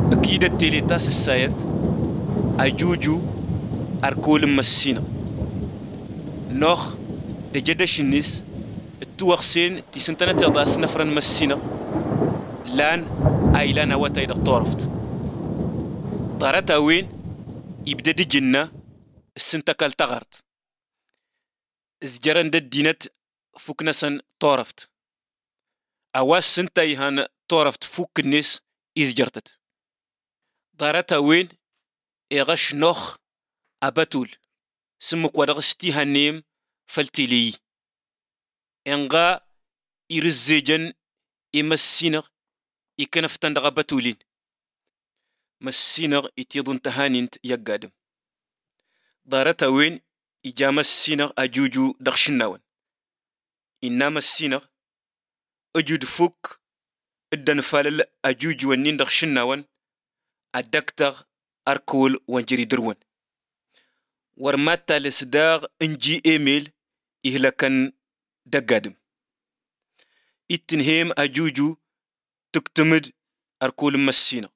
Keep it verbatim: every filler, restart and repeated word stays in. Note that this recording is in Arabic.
أكيد التيليتاس السايت أجوجو أركول مسينا نوخ دجدش الناس التوغسين تسنتنا تضاس نفرا مسينا لان أيلانا وتايد طورفت طارتا وين يبدا دي جنة السنتكال تغرت إزجران دينت فوكنسن طورفت أواس سنتا يهان طورفت فوك الناس إزجرتت طارتا وين إغش نوخ أباتول سمك ودغستي هنيم فالتيلي إنغا إرزيجن إمسينغ إكنفتن دغا باتولين مسينغ إتيضن تهانينت يقادم دارتا وين إجام السينغ أجوجو دغشناون إنما السينغ أجود فوك إدن فالل أجوجو ونين دغشناون الدكتر أركول وانجري درون ورماتا لسداغ انجي إيميل إهلكن دقادم إتنهيم أجوجو تكتمد أركول مسينغ